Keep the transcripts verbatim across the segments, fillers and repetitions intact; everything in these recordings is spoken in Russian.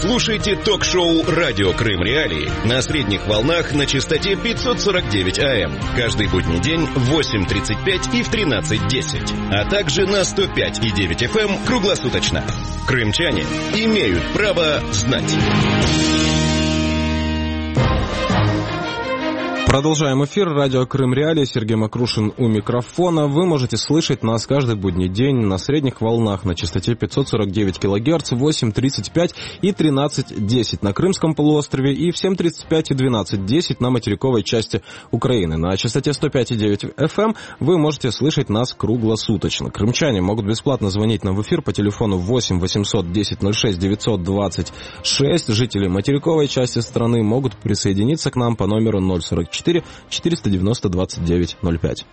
Слушайте ток-шоу «Радио Крым Реалии» на средних волнах на частоте пятьсот сорок девять АМ. Каждый будний день в восемь тридцать пять и в тринадцать десять. А также на сто пять и девять эф эм круглосуточно. Крымчане имеют право знать. Продолжаем эфир. Радио Крым Реалии. Сергей Макрушин у микрофона. Вы можете слышать нас каждый будний день на средних волнах на частоте пятьсот сорок девять килогерц, восемь тридцать пять и тринадцать десять на Крымском полуострове и в семь тридцать пять и двенадцать десять на материковой части Украины. На частоте сто пять и девять эф эм вы можете слышать нас круглосуточно. Крымчане могут бесплатно звонить нам в эфир по телефону восемь восемьсот десять ноль шесть девятьсот двадцать шесть. Жители материковой части страны могут присоединиться к нам по номеру ноль сорок четыре четыреста девяносто двадцать девять ноль пять.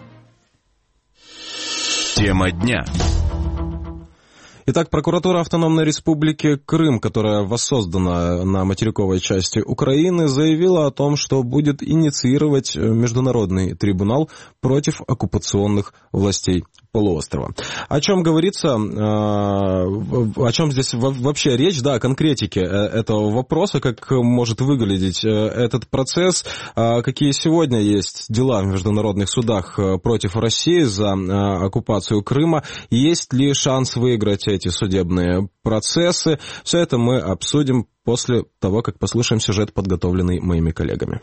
Тема дня. Итак, прокуратура Автономной Республики Крым, которая воссоздана на материковой части Украины, заявила о том, что будет инициировать международный трибунал против оккупационных властей полуострова. О чем говорится, о чем здесь вообще речь, да, о конкретике этого вопроса, как может выглядеть этот процесс, какие сегодня есть дела в международных судах против России за оккупацию Крыма, есть ли шанс выиграть эти судебные процессы. Все это мы обсудим после того, как послушаем сюжет, подготовленный моими коллегами.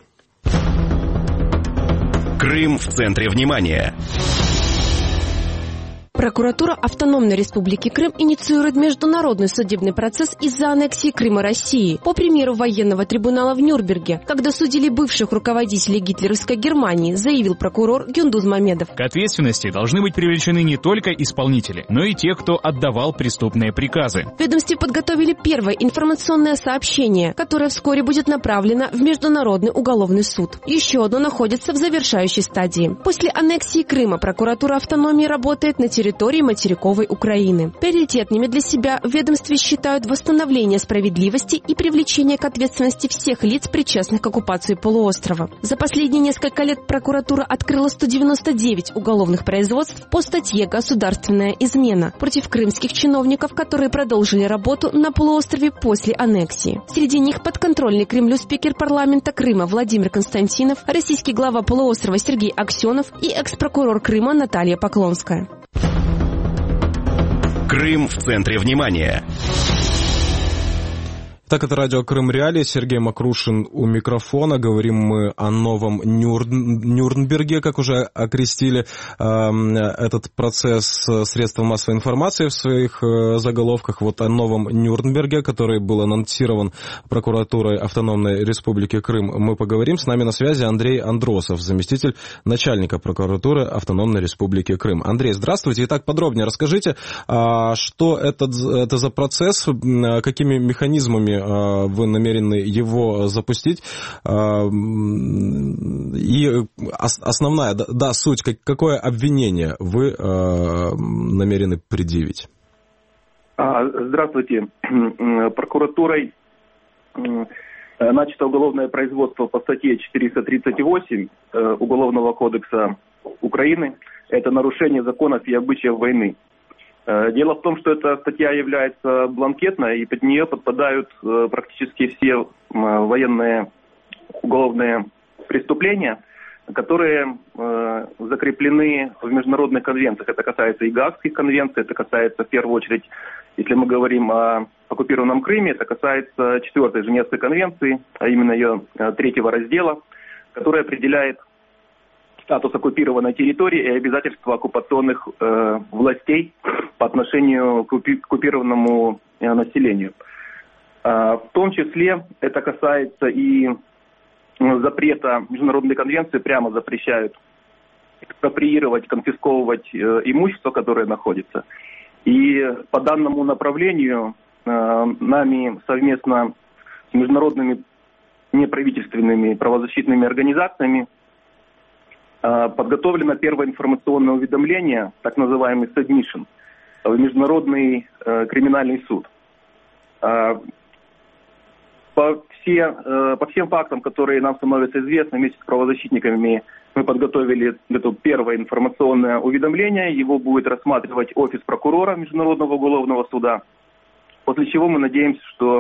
Крым в центре внимания. Прокуратура Автономной Республики Крым инициирует международный судебный процесс из-за аннексии Крыма России. По примеру военного трибунала в Нюрнберге, когда судили бывших руководителей гитлеровской Германии, заявил прокурор Гюндуз Мамедов. К ответственности должны быть привлечены не только исполнители, но и те, кто отдавал преступные приказы. В ведомстве подготовили первое информационное сообщение, которое вскоре будет направлено в Международный уголовный суд. Еще одно находится в завершающей стадии. После аннексии Крыма прокуратура автономии работает на территории территории материковой Украины. Приоритетными для себя в ведомстве считают восстановление справедливости и привлечение к ответственности всех лиц, причастных к оккупации полуострова. За последние несколько лет прокуратура открыла сто девяносто девять уголовных производств по статье «Государственная измена» против крымских чиновников, которые продолжили работу на полуострове после аннексии. Среди них подконтрольный Кремлю спикер парламента Крыма Владимир Константинов, российский глава полуострова Сергей Аксенов и экс-прокурор Крыма Наталья Поклонская. Крым в центре внимания. Так, это радио Крым Реалии. Сергей Макрушин у микрофона. Говорим мы о новом Нюр... Нюрнберге, как уже окрестили э, этот процесс средства массовой информации в своих э, заголовках. Вот о новом Нюрнберге, который был анонсирован прокуратурой Автономной Республики Крым, мы поговорим. С нами на связи Андрей Андросов, заместитель начальника прокуратуры Автономной Республики Крым. Андрей, здравствуйте. Итак, подробнее расскажите, э, что это, это за процесс, э, какими механизмами вы намерены его запустить. И основная, да, суть, какое обвинение вы намерены предъявить? Здравствуйте. Прокуратурой начато уголовное производство по статье четыреста тридцать восемь Уголовного кодекса Украины. Это нарушение законов и обычаев войны. Дело в том, что эта статья является бланкетной, и под нее подпадают практически все военные уголовные преступления, которые закреплены в международных конвенциях. Это касается и Гаагских конвенций, это касается в первую очередь, если мы говорим о оккупированном Крыме, это касается четвертой Женевской конвенции, а именно ее третьего раздела, который определяет статус оккупированной территории и обязательства оккупационных э, властей по отношению к оккупированному э, населению. Э, в том числе это касается и э, запрета международной конвенции, прямо запрещают экспроприировать, конфисковывать э, имущество, которое находится. И по данному направлению э, нами совместно с международными неправительственными правозащитными организациями подготовлено первое информационное уведомление, так называемый submission, в Международный э, криминальный суд. Э, по, все, э, по всем фактам, которые нам становятся известны, вместе с правозащитниками мы подготовили это первое информационное уведомление. Его будет рассматривать офис прокурора Международного уголовного суда, после чего мы надеемся, что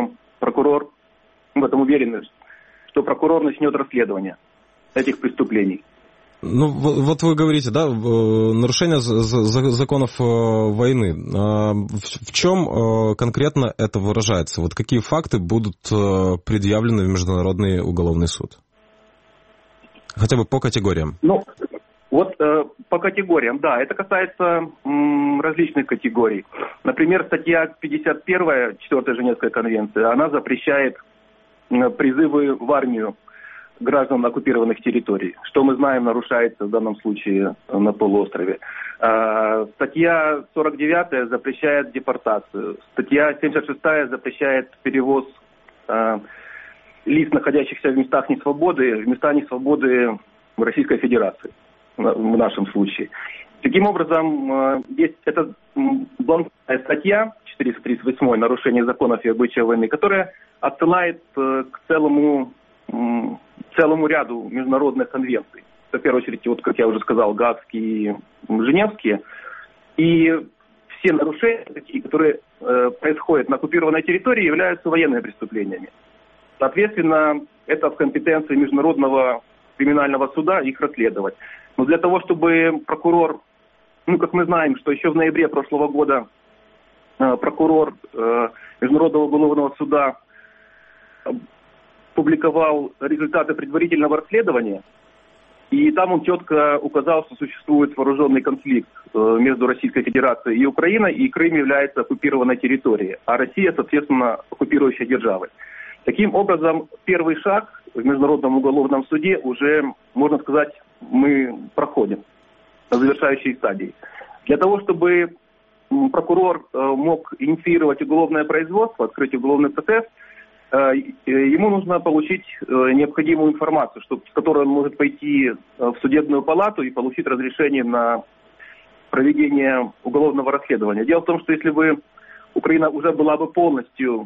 прокурор, в этом уверены, что прокурор начнет расследование этих преступлений. Ну, вот вы говорите, да, нарушение законов войны. В чем конкретно это выражается? Вот какие факты будут предъявлены в Международный уголовный суд? Хотя бы по категориям. Ну, вот э, по категориям, да, это касается м, различных категорий. Например, статья пятьдесят первая четвёртой Женевской конвенции, она запрещает э, призывы в армию граждан оккупированных территорий, что мы знаем нарушается в данном случае на полуострове. Э, статья сорок девятая запрещает депортацию. Статья семьдесят шестая запрещает перевоз э, лиц, находящихся в местах несвободы, в места несвободы в Российской Федерации, в нашем случае. Таким образом, есть эта бланкная статья четыреста тридцать восемь «Нарушение законов и обычаев войны», которая отсылает к целому, целому ряду международных конвенций. В первую очередь, вот, как я уже сказал, Гаагские, Женевские. И все нарушения, такие, которые происходят на оккупированной территории, являются военными преступлениями. Соответственно, это в компетенции Международного криминального суда их расследовать. Но для того, чтобы прокурор, ну, как мы знаем, что еще в ноябре прошлого года э, прокурор э, Международного уголовного суда публиковал результаты предварительного расследования, и там он четко указал, что существует вооруженный конфликт э, между Российской Федерацией и Украиной, и Крым является оккупированной территорией, а Россия, соответственно, оккупирующей державой. Таким образом, первый шаг в Международном уголовном суде уже, можно сказать, мы проходим на завершающей стадии. Для того, чтобы прокурор мог инициировать уголовное производство, открыть уголовный процесс, ему нужно получить необходимую информацию, с которой он может пойти в судебную палату и получить разрешение на проведение уголовного расследования. Дело в том, что если бы Украина уже была бы полностью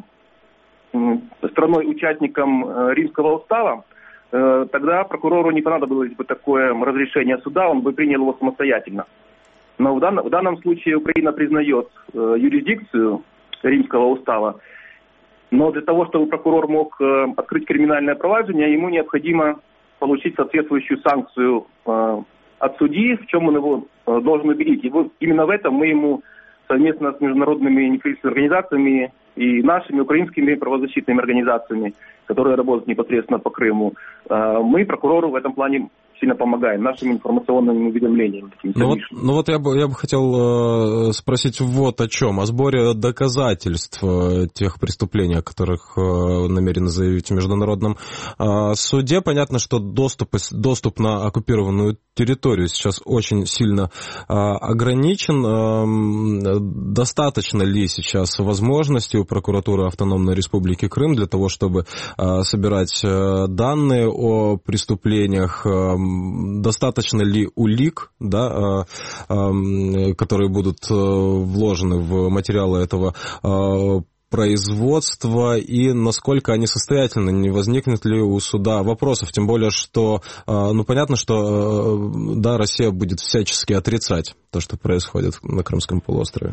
страной-участником Римского устава, тогда прокурору не понадобилось бы такое разрешение суда, он бы принял его самостоятельно. Но в данном, в данном случае Украина признает юрисдикцию Римского устава, но для того, чтобы прокурор мог открыть криминальное проваджение, ему необходимо получить соответствующую санкцию от судьи, в чем он его должен убедить. И вот именно в этом мы ему совместно с международными неправительственными организациями и нашими украинскими правозащитными организациями, которые работают непосредственно по Крыму, мы прокурору в этом плане сильно помогаем нашими информационными уведомлениями. Ну вот, ну вот я бы, я бы хотел э, спросить вот о чем. О сборе доказательств э, тех преступлений, о которых э, намерены заявить в Международном э, суде. Понятно, что доступ, доступ на оккупированную территорию сейчас очень сильно э, ограничен. Э, достаточно ли сейчас возможностей у прокуратуры Автономной Республики Крым для того, чтобы э, собирать э, данные о преступлениях, э, достаточно ли улик, да, которые будут вложены в материалы этого производства, и насколько они состоятельны, не возникнет ли у суда вопросов, тем более, что, ну, понятно, что, да, Россия будет всячески отрицать то, что происходит на Крымском полуострове.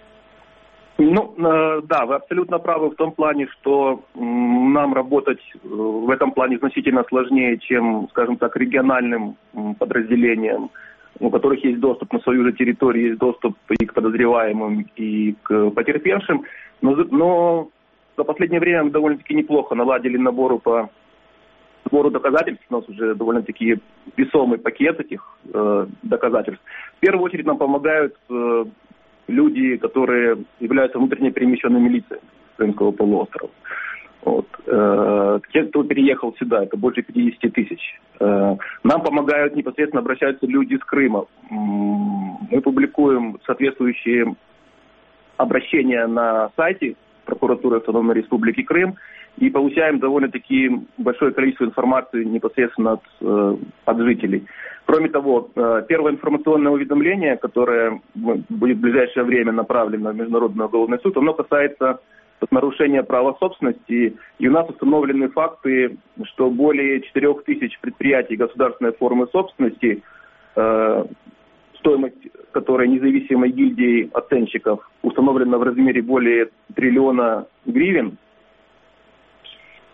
Ну, да, вы абсолютно правы в том плане, что нам работать в этом плане значительно сложнее, чем, скажем так, региональным подразделениям, у которых есть доступ на свою же территорию, есть доступ и к подозреваемым, и к потерпевшим. Но, но за последнее время мы довольно-таки неплохо наладили набору по сбору доказательств. У нас уже довольно-таки весомый пакет этих э, доказательств. В первую очередь нам помогают э, люди, которые являются внутренне перемещенными лицами Крымского полуострова. Вот. Э, те, кто переехал сюда, это больше пятьдесят тысяч. Э, нам помогают, непосредственно обращаются люди из Крыма. Мы публикуем соответствующие обращения на сайте прокуратуры Автономной Республики Крым и получаем довольно-таки большое количество информации непосредственно от, э, от жителей. Кроме того, э, первое информационное уведомление, которое будет в ближайшее время направлено в Международный уголовный суд, оно касается нарушения права собственности. И у нас установлены факты, что более четырех тысяч предприятий государственной формы собственности, э, стоимость которой независимой гильдии оценщиков установлена в размере более триллиона гривен,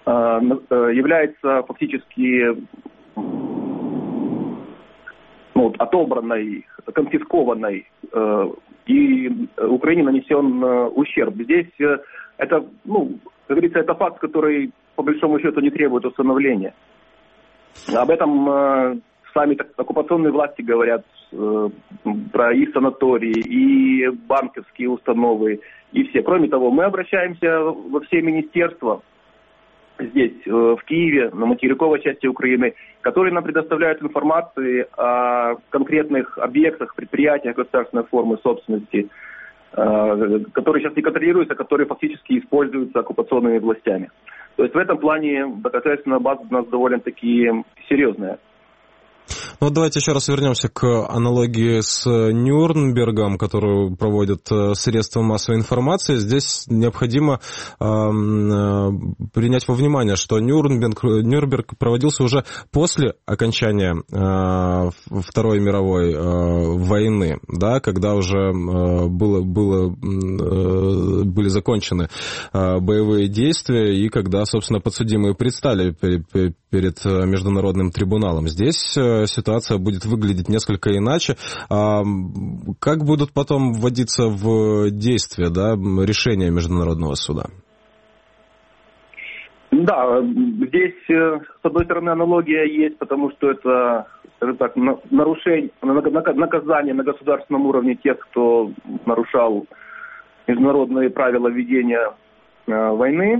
является фактически ну, отобранной, конфискованной, и Украине нанесен ущерб. Здесь это, ну, как говорится, это факт, который по большому счету не требует установления. Об этом сами оккупационные власти говорят, про и санатории, и банковские установы, и все. Кроме того, мы обращаемся во все министерства здесь, в Киеве, на материковой части Украины, которые нам предоставляют информацию о конкретных объектах, предприятиях государственной формы собственности, которые сейчас не контролируются, которые фактически используются оккупационными властями. То есть в этом плане доказательственная база у нас довольно-таки серьезная. Ну, давайте еще раз вернемся к аналогии с Нюрнбергом, которую проводят средства массовой информации. Здесь необходимо э, принять во внимание, что Нюрнберг, Нюрнберг проводился уже после окончания э, Второй мировой э, войны, да, когда уже э, было, было, э, были закончены э, боевые действия и когда, собственно, подсудимые предстали перед, перед международным трибуналом. Здесь э, ситуация будет выглядеть несколько иначе. А как будут потом вводиться в действие, да, решения Международного суда? Да, здесь, с одной стороны, аналогия есть, потому что это, скажем так, нарушение, наказание на государственном уровне тех, кто нарушал международные правила ведения войны.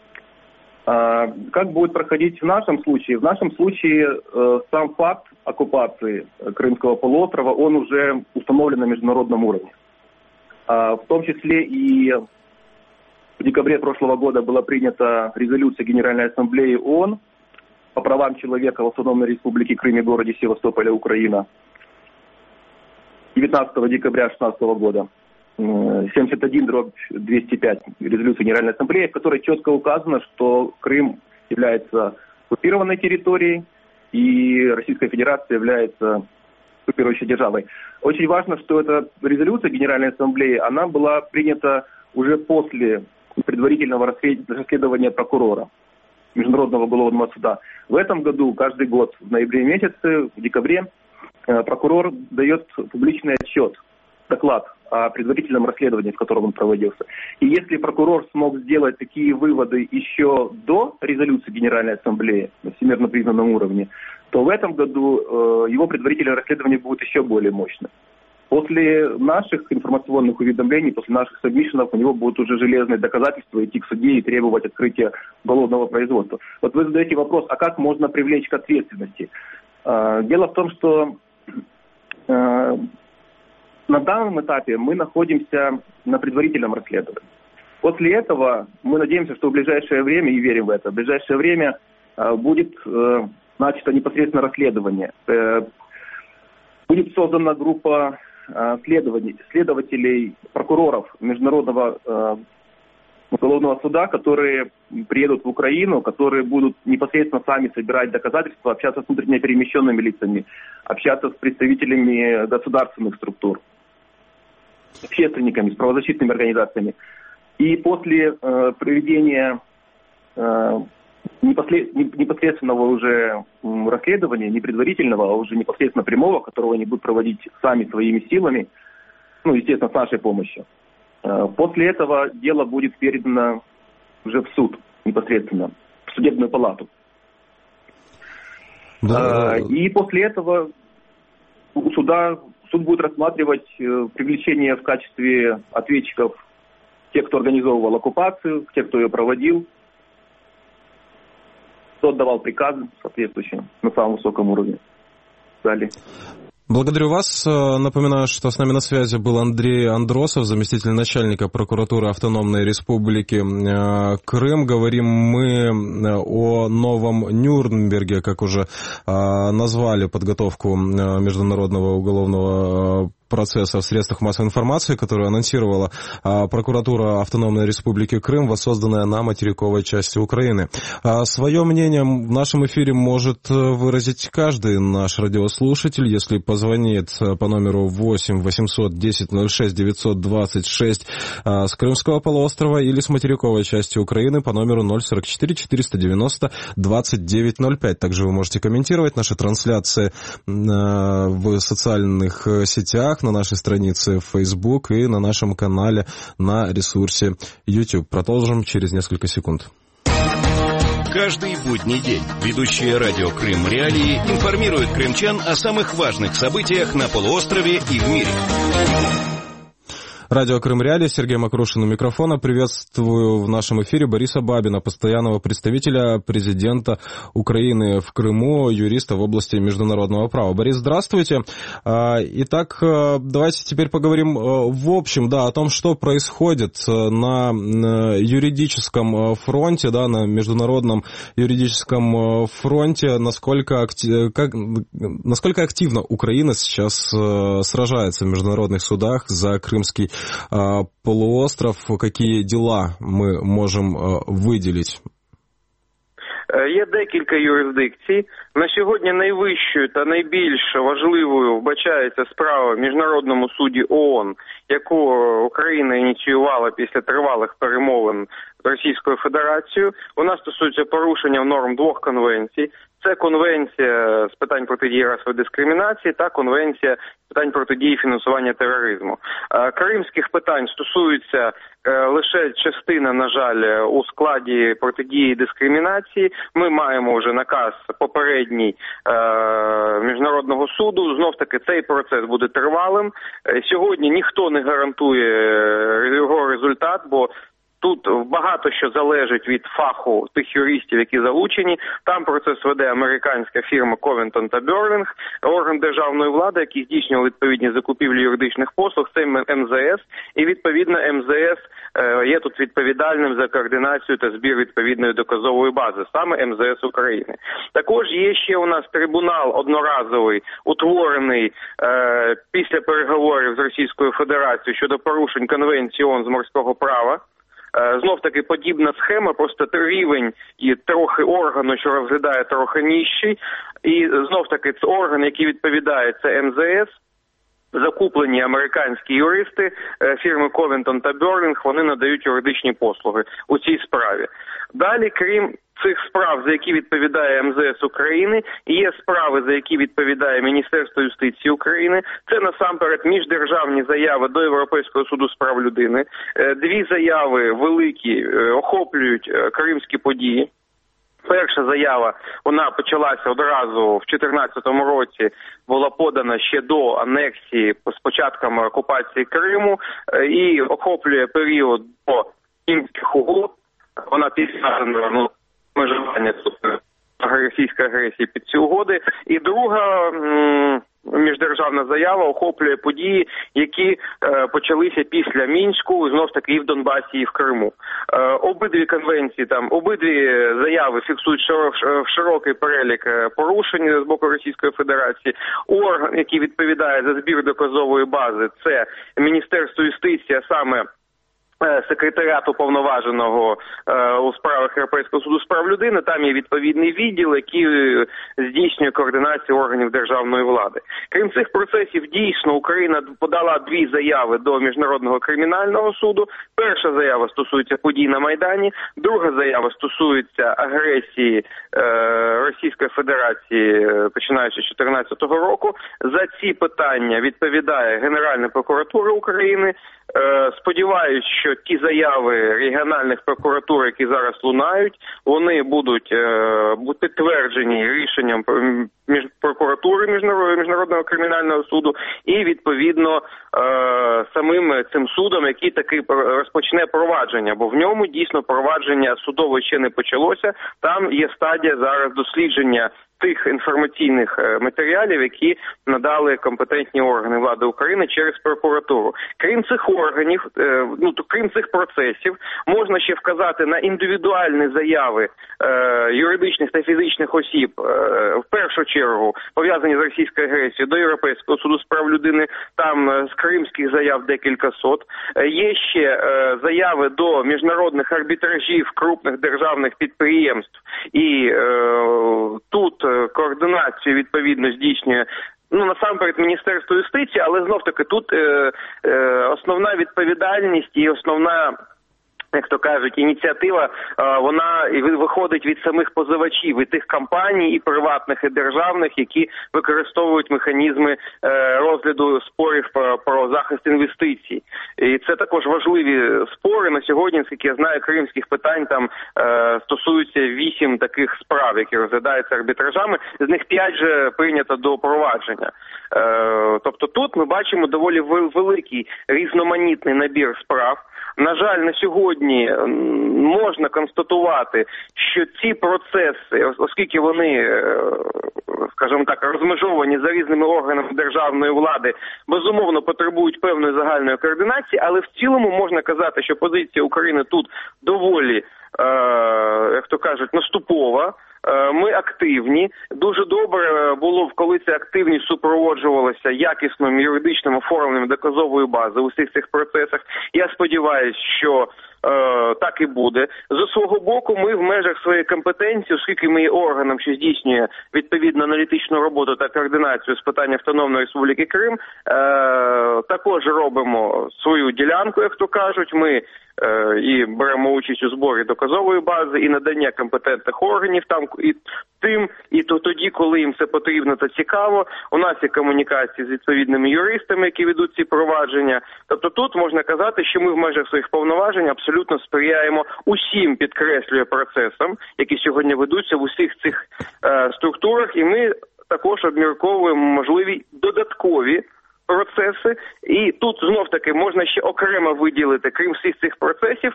Как будет проходить в нашем случае? В нашем случае э, сам факт оккупации Крымского полуострова, он уже установлен на международном уровне. А, в том числе и в декабре прошлого года была принята резолюция Генеральной Ассамблеи ООН по правам человека в Автономной Республике Крым и городе Севастополя, Украина, девятнадцатого декабря две тысячи шестнадцатого года. семьдесят один дробь двести пять резолюции Генеральной Ассамблеи, в которой четко указано, что Крым является оккупированной территорией и Российская Федерация является оккупирующей державой. Очень важно, что эта резолюция Генеральной Ассамблеи, она была принята уже после предварительного расследования прокурора Международного уголовного суда. В этом году, каждый год, в ноябре месяце, в декабре, прокурор дает публичный отчет, доклад о предварительном расследовании, в котором он проводился. И если прокурор смог сделать такие выводы еще до резолюции Генеральной Ассамблеи на всемирно признанном уровне, то в этом году э, его предварительное расследование будет еще более мощным. После наших информационных уведомлений, после наших сабмишенов, у него будут уже железные доказательства идти к суде и требовать открытия уголовного производства. Вот вы задаете вопрос, а как можно привлечь к ответственности? Э, дело в том, что э, на данном этапе мы находимся на предварительном расследовании. После этого мы надеемся, что в ближайшее время, и верим в это, в ближайшее время э, будет э, начато непосредственно расследование. Э, будет создана группа э, следователей, прокуроров Международного э, уголовного суда, которые приедут в Украину, которые будут непосредственно сами собирать доказательства, общаться с внутренне перемещенными лицами, общаться с представителями государственных структур, общественниками, с правозащитными организациями. И после э, проведения э, непосредственного уже расследования, не предварительного, а уже непосредственно прямого, которого они будут проводить сами своими силами, ну, естественно, с нашей помощью. Э, после этого дело будет передано уже в суд непосредственно, в судебную палату. Да. Э, и после этого у суда суд будет рассматривать э, привлечение в качестве ответчиков тех, кто организовывал оккупацию, тех, кто ее проводил, кто отдавал приказы соответствующие на самом высоком уровне. Далее. Благодарю вас. Напоминаю, что с нами на связи был Андрей Андросов, заместитель начальника прокуратуры Автономной Республики Крым. Говорим мы о новом Нюрнберге, как уже назвали подготовку Международного уголовного процесса в средствах массовой информации, которую анонсировала а, прокуратура Автономной Республики Крым, воссозданная на материковой части Украины. А, свое мнение в нашем эфире может выразить каждый наш радиослушатель, если позвонит по номеру восемь восемьсот десять ноль шесть девятьсот двадцать шесть а, с Крымского полуострова или с материковой части Украины по номеру ноль сорок четыре четыреста девяносто двадцать девять ноль пять. Также вы можете комментировать наши трансляции а, в социальных сетях, на нашей странице в Facebook и на нашем канале на ресурсе YouTube. Продолжим через несколько секунд. Каждый будний день ведущие радио «Крым Реалии» информируют крымчан о самых важных событиях на полуострове и в мире. Радио «Крым Реалии», Сергей Макрушин у микрофона. Приветствую в нашем эфире Бориса Бабина, постоянного представителя президента Украины в Крыму, юриста в области международного права. Борис, здравствуйте. Итак, давайте теперь поговорим в общем, да, о том, что происходит на юридическом фронте, да, на международном юридическом фронте, насколько, актив, как, насколько активно Украина сейчас сражается в международных судах за Крымский полуостров, какие дела мы можем виділити? Є декілька юрисдикцій. На сьогодні найвищою та найбільш важливою вбачається справа в Міжнародному суді ООН, яку Україна ініціювала після тривалих перемовин з Російською Федерацією. Вона стосується порушення норм двох конвенцій. Це конвенція з питань протидії расової дискримінації та конвенція з питань протидії фінансування тероризму. Кримських питань стосується лише частина, на жаль, у складі протидії дискримінації. Ми маємо вже наказ попередній Міжнародного суду. Знов-таки цей процес буде тривалим. Сьогодні ніхто не гарантує його результат, бо тут багато що залежить від фаху тих юристів, які залучені. Там процес веде американська фірма Covington та Burling, орган державної влади, який здійснював відповідні закупівлі юридичних послуг, це ем зет ес. І відповідно ем зет ес є тут відповідальним за координацію та збір відповідної доказової бази, саме ем зет ес України. Також є ще у нас трибунал одноразовий, утворений е, після переговорів з Російською Федерацією щодо порушень Конвенції ООН з морського права. Знов-таки подібна схема, просто рівень і трохи органу, що розглядає трохи нижчий. І знов-таки це орган, який відповідає, це ем зет ес. Закуплені американські юристи фірми Covington та Burling, вони надають юридичні послуги у цій справі. Далі, крім цих справ, за які відповідає ем зет ес України, є справи, за які відповідає Міністерство юстиції України. Це насамперед міждержавні заяви до Європейського суду з прав людини. Дві заяви великі охоплюють кримські події. Перша заява, вона почалася одразу в дві тисячі чотирнадцятому році, була подана ще до анексії з початком окупації Криму і охоплює період до Кримських угод. Вона підтверджена, ну, межування російської агресії під ці угоди. І друга м- міждержавна заява охоплює події, які е, почалися після Мінську, знов таки і в Донбасі, і в Криму. Е, обидві конвенції, там, обидві заяви фіксують широк, широкий перелік порушень з боку Російської Федерації. Орган, який відповідає за збір доказової бази, це Міністерство юстиції, а саме секретаріат уповноваженого е, у справах Європейського суду з прав людини. Там є відповідний відділ, який здійснює координацію органів державної влади. Крім цих процесів, дійсно, Україна подала дві заяви до Міжнародного кримінального суду. Перша заява стосується подій на Майдані, друга заява стосується агресії е, Російської Федерації, починаючи з дві тисячі чотирнадцятого року. За ці питання відповідає Генеральна прокуратура України. Е, сподіваюсь, що ті заяви регіональних прокуратур, які зараз лунають, вони будуть е, підтверджені рішенням між прокуратури Міжнародного кримінального суду і, відповідно, е, самим цим судом, який таки розпочне провадження, бо в ньому дійсно провадження судове ще не почалося. Там є стадія зараз дослідження тих інформаційних матеріалів, які надали компетентні органи влади України через прокуратуру. Крім цих органів, ну, то, крім цих процесів, можна ще вказати на індивідуальні заяви е, юридичних та фізичних осіб, е, в першу чергу пов'язані з російською агресією, до Європейського суду з прав людини, там е, з кримських заяв декілька сот. Е, є ще е, заяви до міжнародних арбітражів крупних державних підприємств, і е, тут координацію відповідно здійснює, ну, насамперед, Міністерство юстиції, але знов-таки тут е, е, основна відповідальність і основна, як то кажуть, ініціатива, вона виходить від самих позивачів, від тих компаній, і приватних, і державних, які використовують механізми розгляду спорів про захист інвестицій. І це також важливі спори. На сьогодні, наскільки я знаю, кримських питань там стосуються вісім таких справ, які розглядаються арбітражами, з них п'ять же прийнято до провадження. Тобто тут ми бачимо доволі великий різноманітний набір справ. На жаль, на сьогодні можна констатувати, що ці процеси, оскільки вони, скажімо так, розмежовані за різними органами державної влади, безумовно потребують певної загальної координації, але в цілому можна казати, що позиція України тут доволі, як то кажуть, наступова. Ми активні. Дуже добре було, коли ця активність супроводжувалася якісним юридичним оформленням доказової бази у всіх цих процесах. Я сподіваюся, що е, так і буде. З свого боку, ми в межах своєї компетенції, оскільки ми є органом, що здійснює відповідну аналітичну роботу та координацію з питань Автономної Республіки Крим, е, також робимо свою ділянку, як то кажуть. Ми е, і беремо участь у зборі доказової бази, і надання компетентних органів там, і тим, і то тоді, коли їм це потрібно та цікаво. У нас є комунікації з відповідними юристами, які ведуть ці провадження. Тобто тут можна казати, що ми в межах своїх повноважень абсолютно сприяємо усім, підкреслює, процесам, які сьогодні ведуться в усіх цих е, структурах, і ми також обмірковуємо можливі додаткові процеси. І тут знов-таки можна ще окремо виділити, крім всіх цих процесів,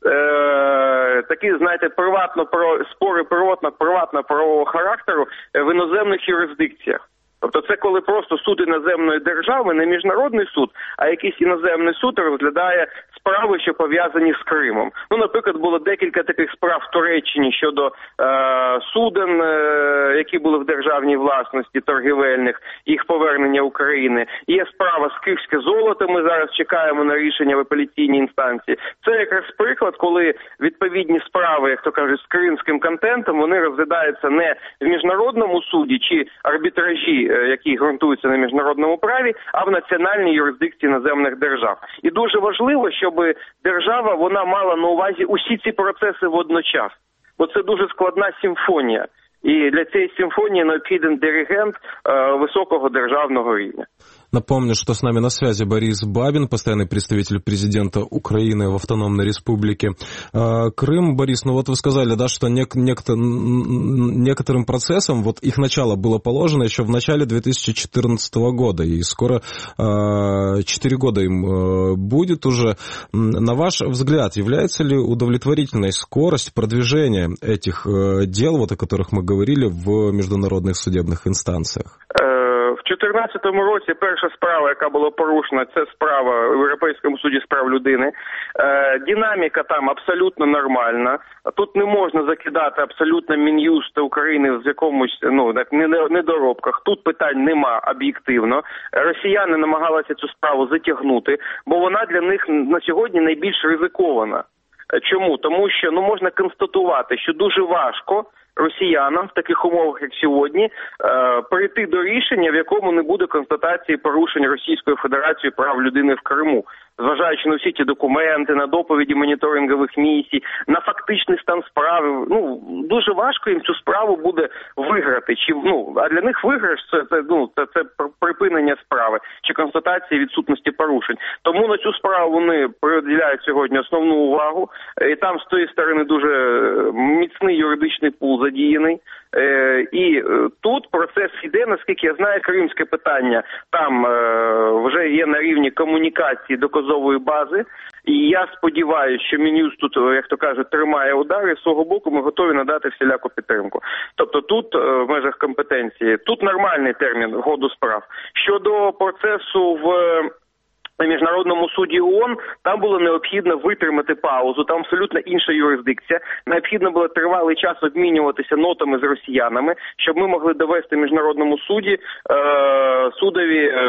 е- такі, знаєте, приватно про спори приватно приватно правового характеру в іноземних юрисдикціях. Тобто це коли просто суд іноземної держави, не міжнародний суд, а якийсь іноземний суд розглядає справи, що пов'язані з Кримом. Ну, наприклад, було декілька таких справ в Туреччині щодо е- суден, е- які були в державній власності, торгівельних, їх повернення України. Є справа з київське золото, ми зараз чекаємо на рішення в апеляційній інстанції. Це якраз приклад, коли відповідні справи, як то кажуть, з кримським контентом, вони розглядаються не в міжнародному суді чи арбітражі, які ґрунтуються на міжнародному праві, а в національній юрисдикції іноземних держав. І дуже важливо, щоб держава, вона мала на увазі усі ці процеси водночас. Бо це дуже складна симфонія. І для цієї симфонії необхіден диригент э, высокого державного рівня. Напомню, что с нами на связи Борис Бабин, постоянный представитель президента Украины в Автономной Республике Крым. Борис, ну вот вы сказали, да, что нек- некто- некоторым процессам вот их начало было положено еще в начале две тысячи четырнадцатого года, и скоро четыре года им будет уже. На ваш взгляд, является ли удовлетворительной скорость продвижения этих дел, вот о которых мы говорили, в международных судебных инстанциях? В дві тисячі чотирнадцятому році перша справа, яка була порушена, це справа в Європейському суді з прав людини. Е, динаміка там абсолютно нормальна. Тут не можна закидати абсолютно Мін'юст України в якомусь, ну, так, недоробках. Тут питань нема об'єктивно. Росіяни намагалися цю справу затягнути, бо вона для них на сьогодні найбільш ризикована. Чому? Тому що, ну, можна констатувати, що дуже важко росіянам в таких умовах, як сьогодні, е, прийти до рішення, в якому не буде констатації порушень Російською Федерацією прав людини в Криму, зважаючи на всі ті документи, на доповіді моніторингових місій, на фактичний стан справи. Ну, дуже важко їм цю справу буде виграти. Чи, ну, а для них виграш це, це, ну, це, це припинення справи чи констатація відсутності порушень. Тому на цю справу вони приділяють сьогодні основну увагу. І там з тієї сторони дуже міцний юридичний пул задіяний. Е, і е, тут процес йде, наскільки я знаю, кримське питання там е, вже є на рівні комунікації доказової бази. І я сподіваюся, що Мін'юст тут, як то кажуть, тримає удари, з свого боку ми готові надати всіляку підтримку. Тобто тут, в межах компетенції, тут нормальний термін ходу справ. Щодо процесу в на Міжнародному суді ООН, там було необхідно витримати паузу, там абсолютно інша юрисдикція. Необхідно було тривалий час обмінюватися нотами з росіянами, щоб ми могли довести Міжнародному суді, е, судові е,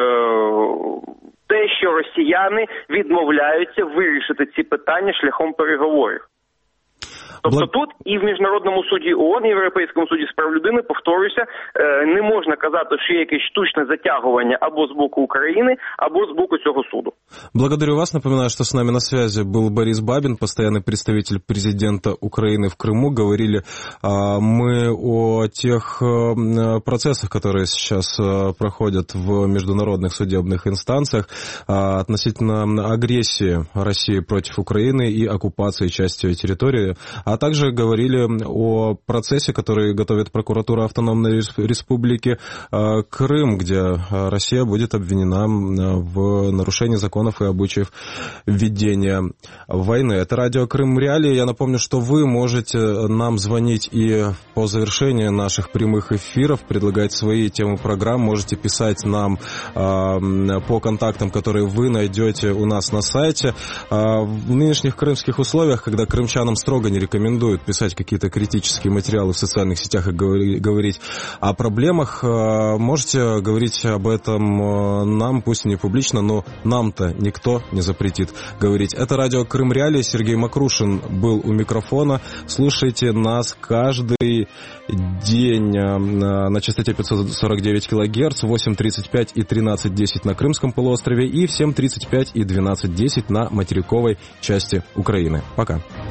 те, що росіяни відмовляються вирішити ці питання шляхом переговорів. Тобто Благ... тут і в Міжнародному суді ООН, і в Європейському суді з прав людини, повторюся, не можна казати, що є якесь штучне затягування або з боку України, або з боку цього суду. Благодарю вас. Напоминаю, что с нами на связи был Борис Бабин, постоянный представитель президента Украины в Крыму. Говорили а, мы о тех а, процессах, которые сейчас а, проходят в международных судебных инстанциях а, относительно агрессии России против Украины и оккупации части территории. А также говорили о процессе, который готовит прокуратура Автономной Республики Крым, где Россия будет обвинена в нарушении законов и обычаев ведения войны. Это радио Крым Реалии. Я напомню, что вы можете нам звонить и по завершении наших прямых эфиров, предлагать свои темы программ, можете писать нам по контактам, которые вы найдете у нас на сайте. В нынешних крымских условиях, когда крымчанам строго не рекомендуют писать какие-то критические материалы в социальных сетях и говорить о проблемах, можете говорить об этом нам, пусть не публично, но нам-то никто не запретит говорить. Это радио Крым Реалии. Сергей Макрушин был у микрофона. Слушайте нас каждый день на частоте пятьсот сорок девять килогерц, восемь тридцать пять и тринадцать десять на Крымском полуострове и в семь тридцать пять и двенадцать десять на материковой части Украины. Пока.